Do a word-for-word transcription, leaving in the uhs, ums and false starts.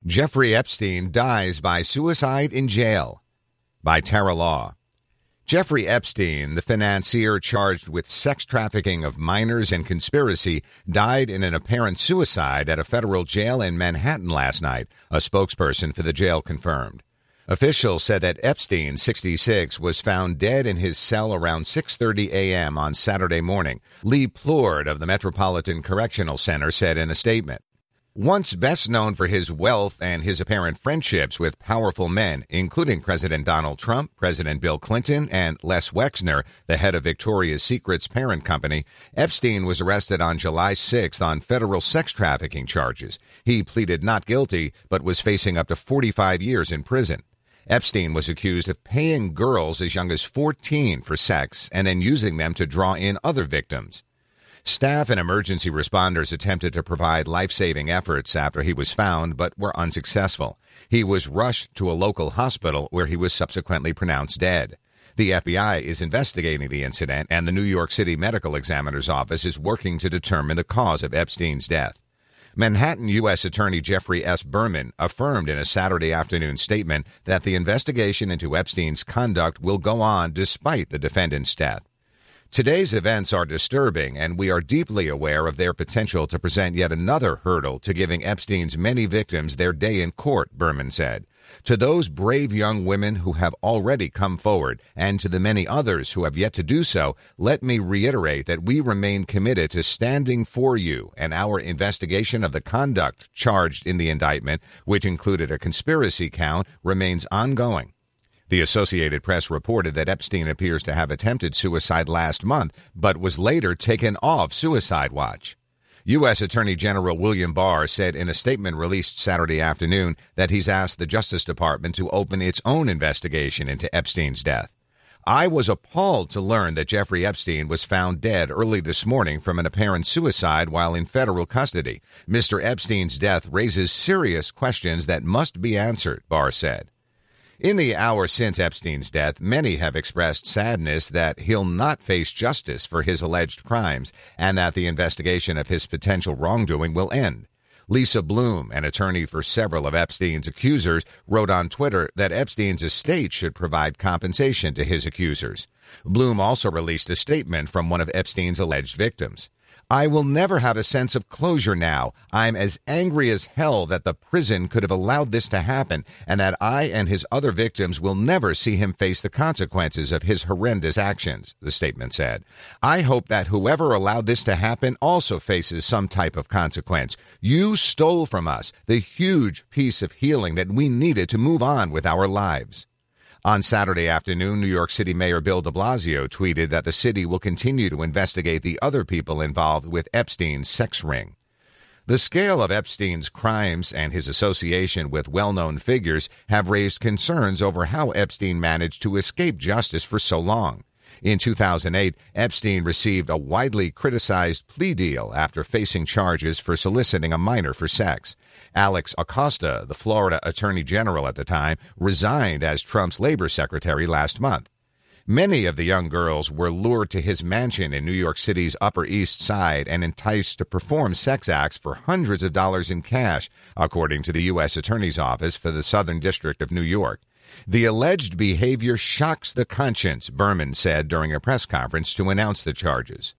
Jeffrey Epstein dies by suicide in jail. By Tara Law. Jeffrey Epstein, the financier charged with sex trafficking of minors and conspiracy, died in an apparent suicide at a federal jail in Manhattan last night, a spokesperson for the jail confirmed. Officials said that Epstein, sixty-six, was found dead in his cell around six thirty a.m. on Saturday morning. Lee Plourde of the Metropolitan Correctional Center said in a statement. Once best known for his wealth and his apparent friendships with powerful men, including President Donald Trump, President Bill Clinton, and Les Wexner, the head of Victoria's Secret's parent company, Epstein was arrested on July sixth on federal sex trafficking charges. He pleaded not guilty, but was facing up to forty-five years in prison. Epstein was accused of paying girls as young as fourteen for sex and then using them to draw in other victims. Staff and emergency responders attempted to provide life-saving efforts after he was found, but were unsuccessful. He was rushed to a local hospital where he was subsequently pronounced dead. The F B I is investigating the incident, and the New York City Medical Examiner's Office is working to determine the cause of Epstein's death. Manhattan U S Attorney Jeffrey S. Berman affirmed in a Saturday afternoon statement that the investigation into Epstein's conduct will go on despite the defendant's death. Today's events are disturbing, and we are deeply aware of their potential to present yet another hurdle to giving Epstein's many victims their day in court, Berman said. To those brave young women who have already come forward, and to the many others who have yet to do so, let me reiterate that we remain committed to standing for you, and our investigation of the conduct charged in the indictment, which included a conspiracy count, remains ongoing. The Associated Press reported that Epstein appears to have attempted suicide last month, but was later taken off suicide watch. U S Attorney General William Barr said in a statement released Saturday afternoon that he's asked the Justice Department to open its own investigation into Epstein's death. I was appalled to learn that Jeffrey Epstein was found dead early this morning from an apparent suicide while in federal custody. Mister Epstein's death raises serious questions that must be answered, Barr said. In the hour since Epstein's death, many have expressed sadness that he'll not face justice for his alleged crimes and that the investigation of his potential wrongdoing will end. Lisa Bloom, an attorney for several of Epstein's accusers, wrote on Twitter that Epstein's estate should provide compensation to his accusers. Bloom also released a statement from one of Epstein's alleged victims. I will never have a sense of closure now. I'm as angry as hell that the prison could have allowed this to happen, and that I and his other victims will never see him face the consequences of his horrendous actions, the statement said. I hope that whoever allowed this to happen also faces some type of consequence. You stole from us the huge piece of healing that we needed to move on with our lives. On Saturday afternoon, New York City Mayor Bill de Blasio tweeted that the city will continue to investigate the other people involved with Epstein's sex ring. The scale of Epstein's crimes and his association with well-known figures have raised concerns over how Epstein managed to escape justice for so long. In two thousand eight, Epstein received a widely criticized plea deal after facing charges for soliciting a minor for sex. Alex Acosta, the Florida Attorney General at the time, resigned as Trump's labor secretary last month. Many of the young girls were lured to his mansion in New York City's Upper East Side and enticed to perform sex acts for hundreds of dollars in cash, according to the U S Attorney's Office for the Southern District of New York. The alleged behavior shocks the conscience, Berman said during a press conference to announce the charges.